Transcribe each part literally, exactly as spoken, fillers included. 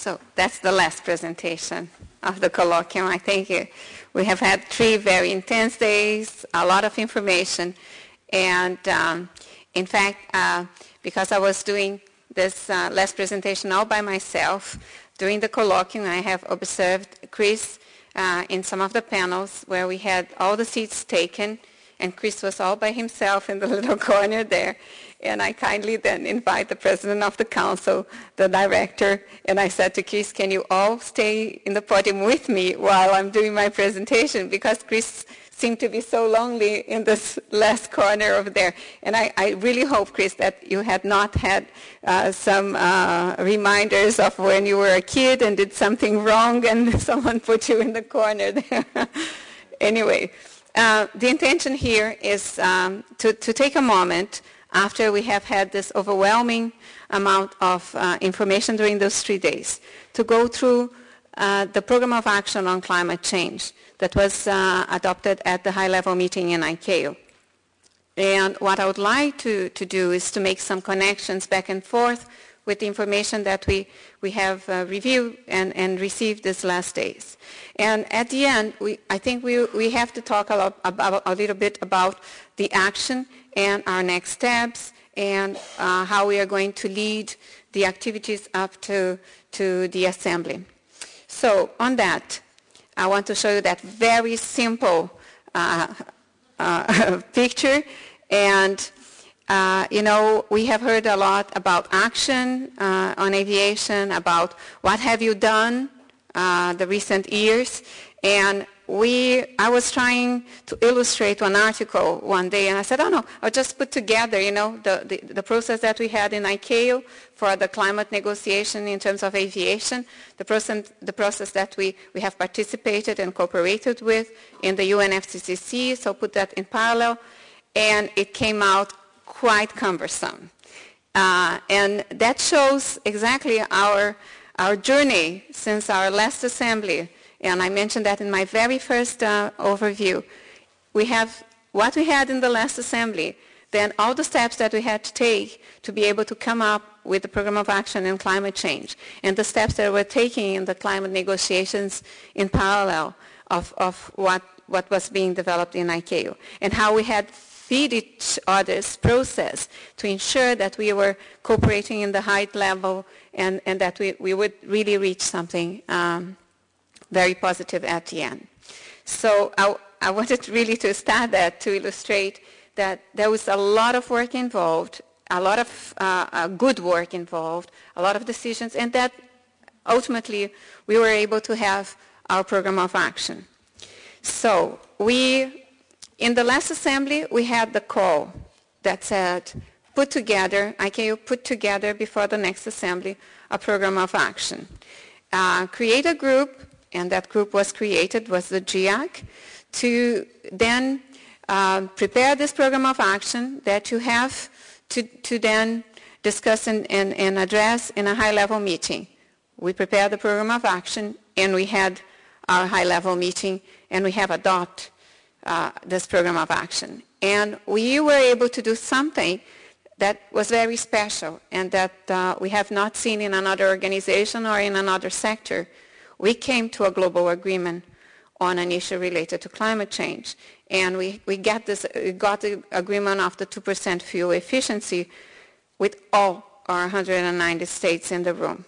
So that's the last presentation of the colloquium. I think uh, we have had three very intense days, a lot of information, and um, in fact, uh, because I was doing this uh, last presentation all by myself, during the colloquium I have observed Chris uh, in some of the panels where we had all the seats taken, and Chris was all by himself in the little corner there. And I kindly then invite the president of the council, the director, and I said to Chris, can you all stay in the podium with me while I'm doing my presentation? Because Chris seemed to be so lonely in this last corner over there. And I, I really hope, Chris, that you had not had uh, some uh, reminders of when you were a kid and did something wrong and someone put you in the corner there. Anyway, uh, the intention here is um, to, to take a moment after we have had this overwhelming amount of uh, information during those three days, to go through uh, the Program of Action on Climate Change that was uh, adopted at the high-level meeting in I C A O. And what I would like to, to do is to make some connections back and forth with the information that we, we have uh, reviewed and, and received these last days. And at the end, we, I think we, we have to talk a, lot about, a little bit about the action and our next steps and uh, how we are going to lead the activities up to, to the assembly. So on that, I want to show you that very simple uh, uh, picture. And Uh, you know, we have heard a lot about action uh, on aviation, about what have you done uh, the recent years. And we, I was trying to illustrate one article one day, and I said, oh no, I'll just put together, you know, the, the, the process that we had in I C A O for the climate negotiation in terms of aviation, the process, the process that we, we have participated and cooperated with in the U N F C C C, so put that in parallel, and it came out quite cumbersome. Uh, and that shows exactly our, our journey since our last assembly. And I mentioned that in my very first uh, overview. We have what we had in the last assembly, then all the steps that we had to take to be able to come up with the Program of Action in climate change, and the steps that we're taking in the climate negotiations in parallel of, of what, what was being developed in I C A O, and how we had feed each other's process to ensure that we were cooperating in the height level and, and that we, we would really reach something um, very positive at the end. So I, I wanted really to start that to illustrate that there was a lot of work involved, a lot of uh, uh, good work involved, a lot of decisions, and that ultimately we were able to have our Program of Action. So we In the last assembly, we had the call that said, put together, I C A O put together before the next assembly, a program of action. Uh, create a group, and that group was created, was the G I A C, to then uh, prepare this program of action that you have to, to then discuss and, and, and address in a high-level meeting. We prepared the program of action, and we had our high-level meeting, and we have adopted Uh, this program of action. And we were able to do something that was very special and that uh, we have not seen in another organization or in another sector. We came to a global agreement on an issue related to climate change. And we, we got, this, we got the agreement of the two percent fuel efficiency with all our one hundred ninety states in the room.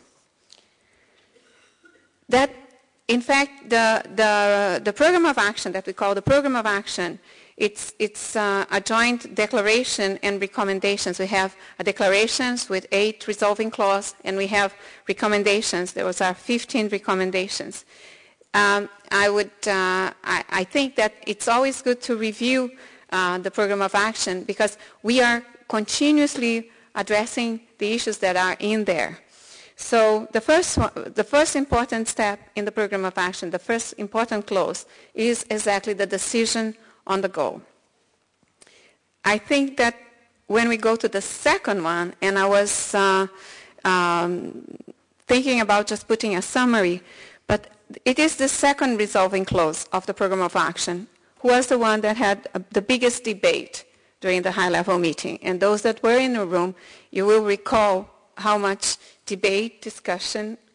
That In fact, the, the, the program of action that we call the program of action, it's, it's uh, a joint declaration and recommendations. We have a declarations with eight resolving clause, and we have recommendations. There was our fifteen recommendations. Um, I, would, uh, I, I think that it's always good to review uh, the program of action because we are continuously addressing the issues that are in there. So the first, one, the first important step in the program of action, the first important clause, is exactly the decision on the goal. I think that when we go to the second one, and I was uh, um, thinking about just putting a summary, but it is the second resolving clause of the program of action, who was the one that had uh, the biggest debate during the high-level meeting. And those that were in the room, you will recall how much debate, discussion,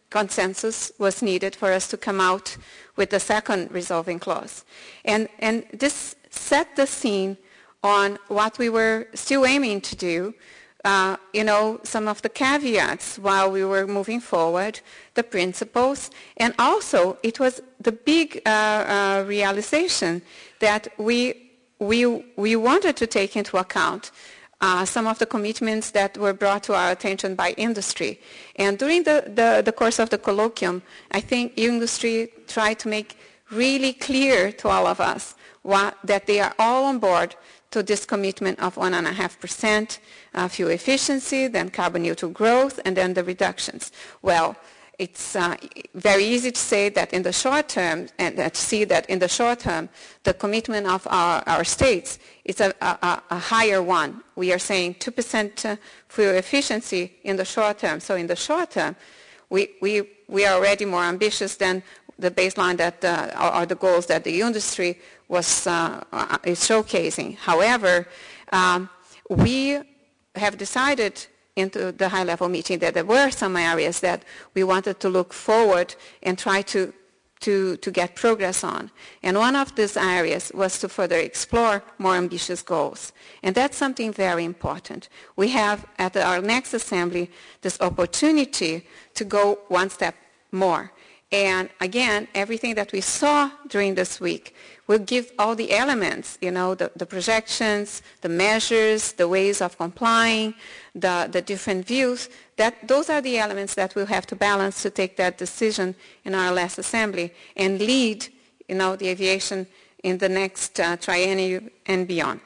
consensus was needed for us to come out with the second resolving clause. And, and this set the scene on what we were still aiming to do, uh, you know, some of the caveats while we were moving forward, the principles, and also it was the big uh, uh, realization that we, we, we wanted to take into account Uh, some of the commitments that were brought to our attention by industry. And during the, the, the course of the colloquium, I think industry tried to make really clear to all of us what, that they are all on board to this commitment of one point five percent uh, fuel efficiency, then carbon neutral growth, and then the reductions. Well, it's uh, very easy to say that in the short term, and uh, to see that in the short term, the commitment of our, our states is a, a, a higher one. We are saying two percent uh, fuel efficiency in the short term. So in the short term, we, we, we are already more ambitious than the baseline that, uh, or, or the goals that the industry was uh, is showcasing. However, um, we have decided into the high-level meeting that there were some areas that we wanted to look forward and try to, to, to get progress on. And one of these areas was to further explore more ambitious goals. And that's something very important. We have at our next assembly this opportunity to go one step more. And again, everything that we saw during this week will give all the elements, you know, the, the projections, the measures, the ways of complying, the, the different views, that those are the elements that we'll have to balance to take that decision in our last assembly and lead, you know, the aviation in the next uh, triennium and beyond.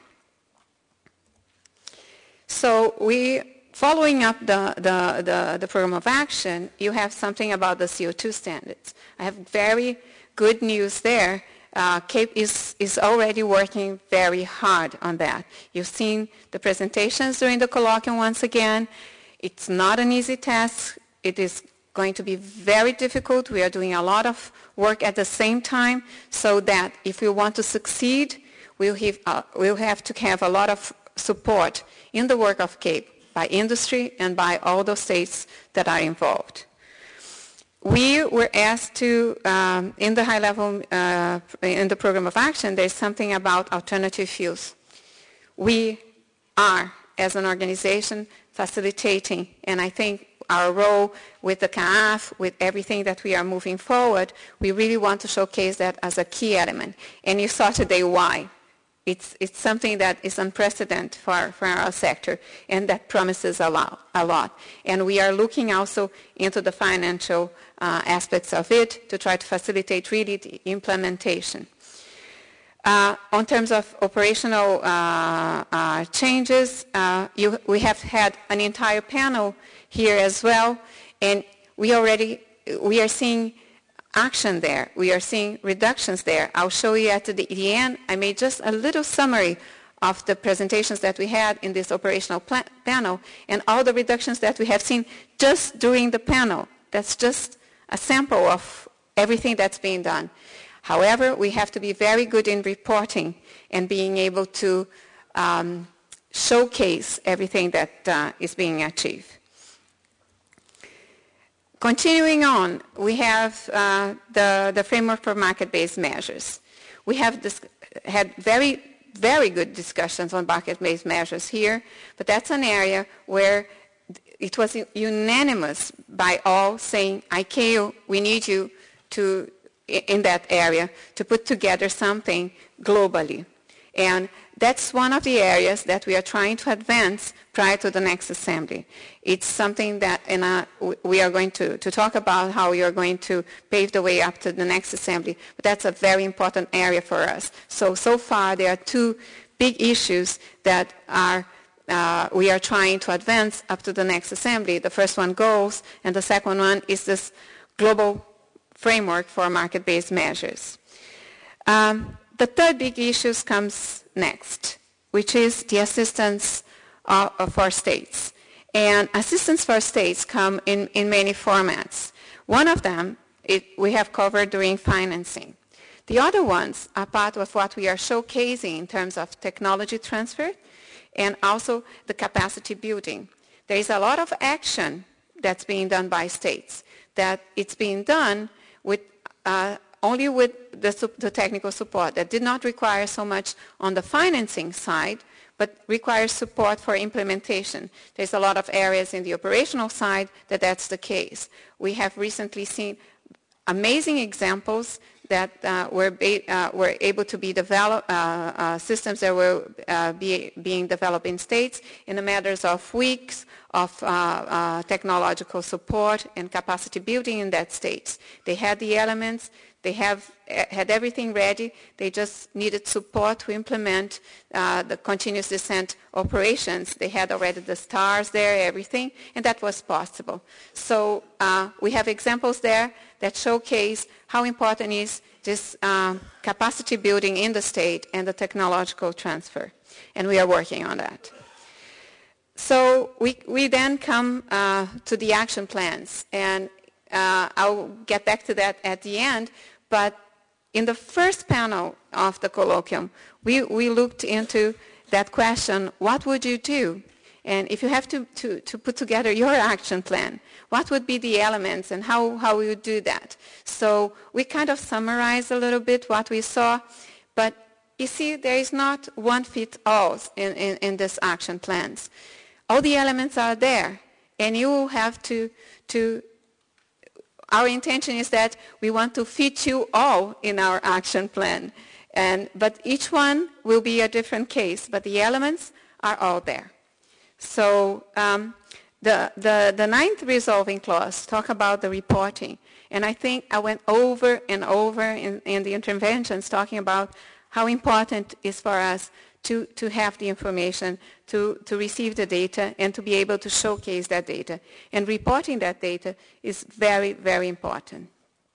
So we, following up the, the, the, the program of action, you have something about the C O two standards. I have very good news there. Uh, CAPE is, is already working very hard on that. You've seen the presentations during the colloquium once again. It's not an easy task. It is going to be very difficult. We are doing a lot of work at the same time so that if we want to succeed, we'll have, uh, we'll have to have a lot of support in the work of CAPE by industry and by all the states that are involved. We were asked to, um, in the high level, uh, in the program of action, there's something about alternative fuels. We are, as an organization, facilitating, and I think our role with the C A A F, with everything that we are moving forward, we really want to showcase that as a key element. And you saw today why. It's, it's something that is unprecedented for, for our sector, and that promises a lot, a lot. And we are looking also into the financial uh, aspects of it to try to facilitate really the implementation. Uh, on terms of operational uh, uh, changes, uh, you, we have had an entire panel here as well, and we already, we are seeing action there. We are seeing reductions there. I'll show you at the, the end. I made just a little summary of the presentations that we had in this operational panel and all the reductions that we have seen just during the panel. That's just a sample of everything that's being done. However, we have to be very good in reporting and being able to um, showcase everything that uh, is being achieved. Continuing on, we have uh, the, the framework for market-based measures. We have this, had very, very good discussions on market-based measures here, but that's an area where it was unanimous by all saying, I C A O, we need you to, in that area, to put together something globally. And that's one of the areas that we are trying to advance prior to the next assembly. It's something that and, uh, we are going to, to talk about how we are going to pave the way up to the next assembly, but that's a very important area for us. So, so far there are two big issues that are, uh, we are trying to advance up to the next assembly. The first one, goals, and the second one is this global framework for market-based measures. Um, The third big issue comes next, which is the assistance uh, for states. And assistance for states come in, in many formats. One of them it, we have covered during financing. The other ones are part of what we are showcasing in terms of technology transfer and also the capacity building. There is a lot of action that's being done by states that it's being done with uh, only with the, the technical support that did not require so much on the financing side, but requires support for implementation. There's a lot of areas in the operational side that that's the case. We have recently seen amazing examples that uh, were, ba uh, were able to be developed, uh, uh, systems that were uh, be, being developed in states in the matters of weeks of uh, uh, technological support and capacity building in that states. They had the elements, they have had everything ready, they just needed support to implement uh, the continuous descent operations. They had already the stars there, everything, and that was possible. So uh, we have examples there that showcase how important is this uh, capacity building in the state and the technological transfer, and we are working on that. So we, we then come uh, to the action plans, and uh, I'll get back to that at the end, but in the first panel of the colloquium, we, we looked into that question, what would you do? And if you have to, to, to put together your action plan, what would be the elements and how, how we would do that? So we kind of summarized a little bit what we saw, but you see there is not one fit all in, in, in these action plans. All the elements are there, and you have to, to, our intention is that we want to fit you all in our action plan. And, but each one will be a different case, but the elements are all there. So um, the, the, the ninth resolving clause talk about the reporting. And I think I went over and over in, in the interventions talking about how important it is for us to, to have the information, to, to receive the data, and to be able to showcase that data. And reporting that data is very, very important.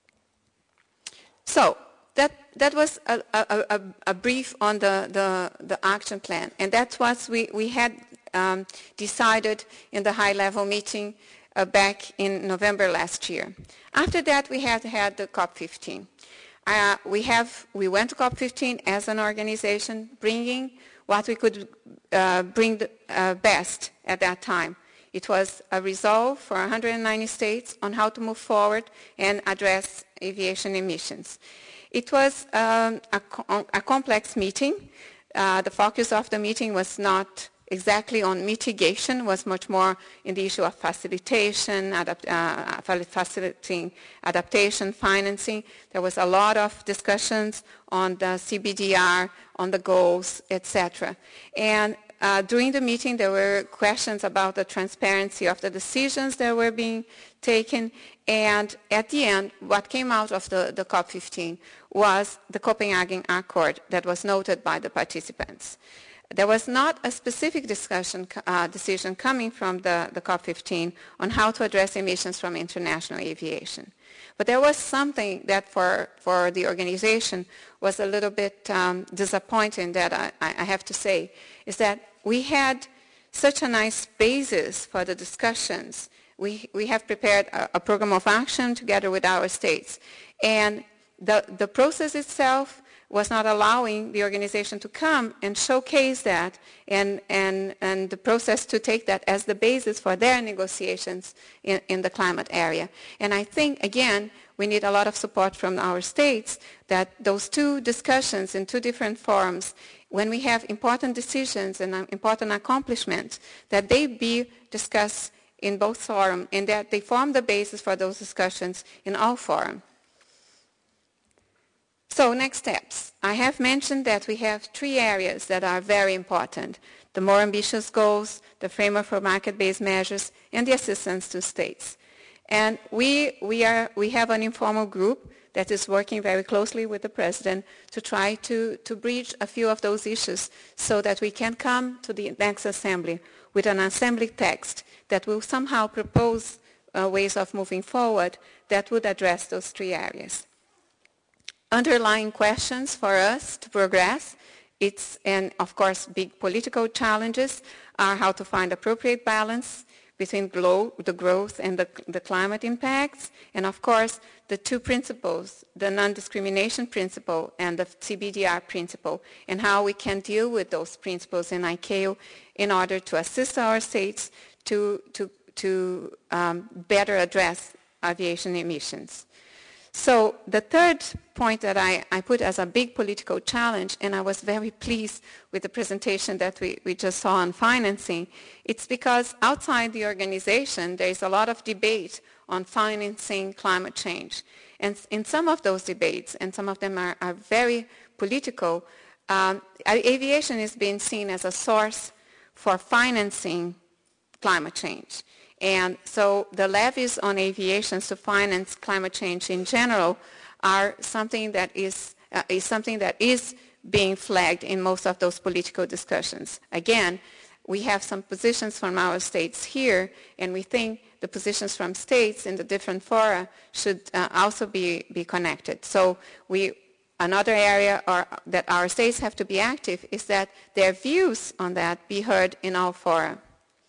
So that, that was a, a, a, a brief on the, the, the action plan. And that's what we, we had um, decided in the high-level meeting uh, back in November last year. After that, we had had the COP fifteen. Uh, we, have, we went to COP fifteen as an organization, bringing what we could uh, bring the, uh, best at that time. It was a resolve for one hundred ninety states on how to move forward and address aviation emissions. It was um, a, a complex meeting. Uh, the focus of the meeting was not exactly on mitigation, was much more in the issue of facilitation, adapt, uh, facilitating adaptation, financing. There was a lot of discussions on the C B D R, on the goals, et cetera. And uh, during the meeting, there were questions about the transparency of the decisions that were being taken. And at the end, what came out of the, the COP fifteen was the Copenhagen Accord that was noted by the participants. There was not a specific discussion, uh, decision coming from the, the COP fifteen on how to address emissions from international aviation. But there was something that for, for the organization was a little bit um, disappointing that I, I have to say, is that we had such a nice basis for the discussions. We, we have prepared a, a program of action together with our states. And the, the process itself was not allowing the organization to come and showcase that and, and, and the process to take that as the basis for their negotiations in, in the climate area. And I think, again, we need a lot of support from our states that those two discussions in two different forums, when we have important decisions and important accomplishments, that they be discussed in both forums and that they form the basis for those discussions in all forums. So next steps. I have mentioned that we have three areas that are very important: the more ambitious goals, the framework for market-based measures, and the assistance to states. And we, we, are, we have an informal group that is working very closely with the President to try to, to bridge a few of those issues so that we can come to the next Assembly with an Assembly text that will somehow propose uh, ways of moving forward that would address those three areas. Underlying questions for us to progress, it's, and of course big political challenges, are how to find appropriate balance between glo the growth and the, the climate impacts, and of course the two principles, the non-discrimination principle and the C B D R principle, and how we can deal with those principles in I C A O in order to assist our states to, to, to um, better address aviation emissions. So the third point that I, I put as a big political challenge, and I was very pleased with the presentation that we, we just saw on financing, it's because outside the organization there is a lot of debate on financing climate change. And in some of those debates, and some of them are, are very political, um, aviation is being seen as a source for financing climate change. And so the levies on aviation to finance climate change in general are something that is, uh, is something that is being flagged in most of those political discussions. Again, we have some positions from our states here, and we think the positions from states in the different fora should uh, also be, be connected. So we, another area are, that our states have to be active is that their views on that be heard in all fora.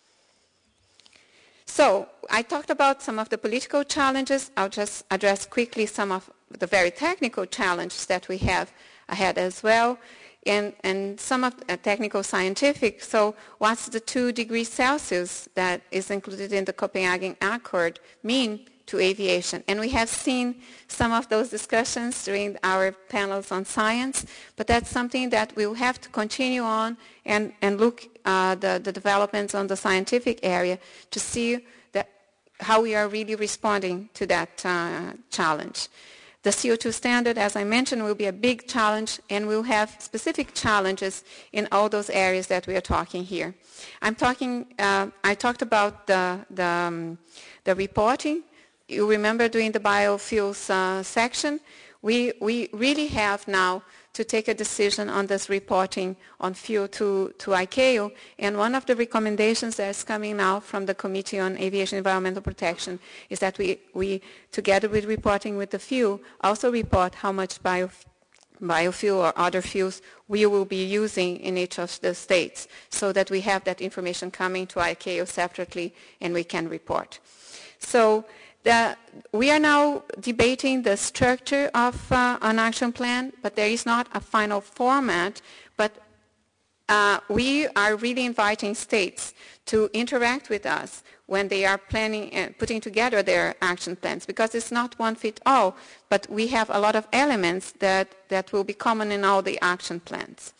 So I talked about some of the political challenges. I'll just address quickly some of the very technical challenges that we have ahead as well, and, and some of the technical scientific. So what's the two degrees Celsius that is included in the Copenhagen Accord mean to aviation? And we have seen some of those discussions during our panels on science, but that's something that we'll have to continue on and, and look uh, the, the developments on the scientific area to see that how we are really responding to that uh, challenge. The C O two standard, as I mentioned, will be a big challenge, and we'll have specific challenges in all those areas that we are talking here. I'm talking, uh, I talked about the, the, um, the reporting. You remember during the biofuels uh, section, we, we really have now to take a decision on this reporting on fuel to, to I C A O, and one of the recommendations that's coming now from the Committee on Aviation Environmental Protection is that we, we together with reporting with the fuel, also report how much bio, biofuel or other fuels we will be using in each of the states, so that we have that information coming to I C A O separately and we can report. So The, we are now debating the structure of uh, an action plan, but there is not a final format, but uh, we are really inviting states to interact with us when they are planning and putting together their action plans, because it's not one fit all, but we have a lot of elements that, that will be common in all the action plans.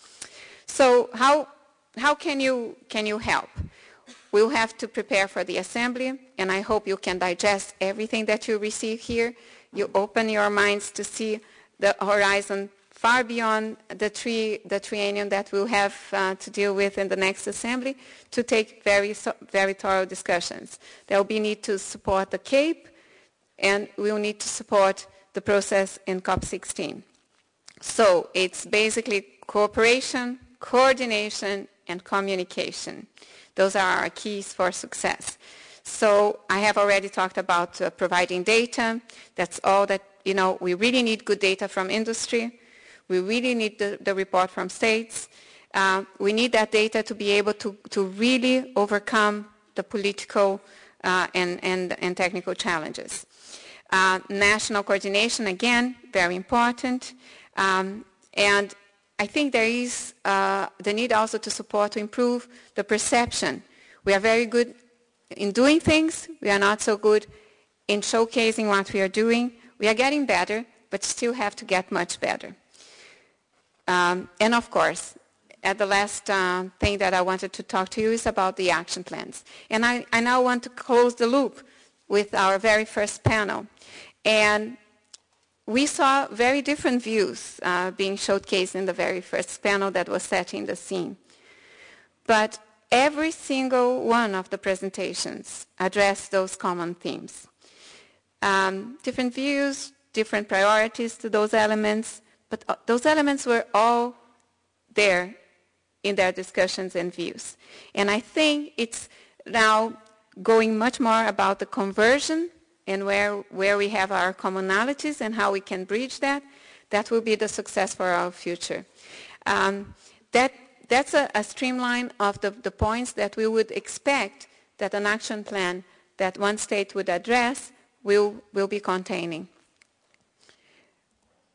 So how, how can you, can you help? We'll have to prepare for the assembly, and I hope you can digest everything that you receive here. You open your minds to see the horizon far beyond the, tri the triennium that we'll have uh, to deal with in the next assembly, to take very, very thorough discussions. There will be need to support the CAPE, and we'll need to support the process in COP sixteen. So it's basically cooperation, coordination, and communication. Those are our keys for success. So I have already talked about uh, providing data. That's all that, you know, we really need good data from industry. We really need the, the report from states. Uh, we need that data to be able to, to really overcome the political uh, and, and, and technical challenges. Uh, national coordination, again, very important. Um, and I think there is uh, the need also to support, to improve the perception. We are very good in doing things. We are not so good in showcasing what we are doing. We are getting better, but still have to get much better. Um, and of course, at the last uh, thing that I wanted to talk to you is about the action plans. And I, I now want to close the loop with our very first panel. And we saw very different views uh, being showcased in the very first panel that was setting the scene. But every single one of the presentations addressed those common themes. Um, different views, different priorities to those elements, but uh, those elements were all there in their discussions and views. And I think it's now going much more about the conversion and where, where we have our commonalities and how we can bridge that. That will be the success for our future. Um, that, that's a, a streamline of the, the points that we would expect that an action plan that one state would address will, will be containing.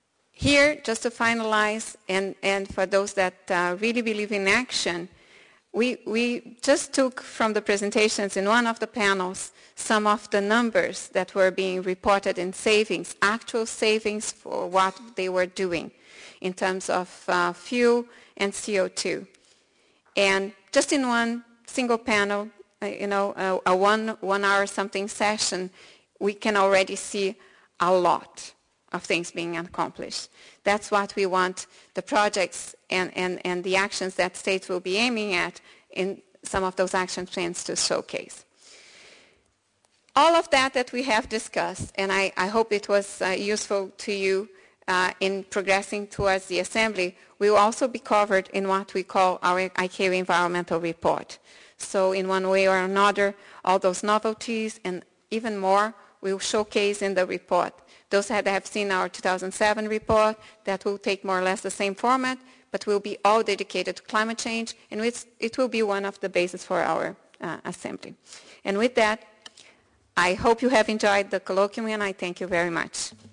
Here, just to finalize, and, and for those that uh, really believe in action, we, we just took from the presentations in one of the panels some of the numbers that were being reported in savings, actual savings for what they were doing in terms of uh, fuel and C O two. And just in one single panel, uh, you know, a, a one, one hour something session, we can already see a lot of things being accomplished. That's what we want the projects and, and, and the actions that states will be aiming at in some of those action plans to showcase. All of that that we have discussed, and I, I hope it was uh, useful to you uh, in progressing towards the assembly, will also be covered in what we call our I C A O environmental report. So in one way or another, all those novelties and even more will showcase in the report. Those that have seen our two thousand seven report, that will take more or less the same format, but will be all dedicated to climate change, and it's, it will be one of the bases for our uh, assembly. And with that, I hope you have enjoyed the colloquium, and I thank you very much.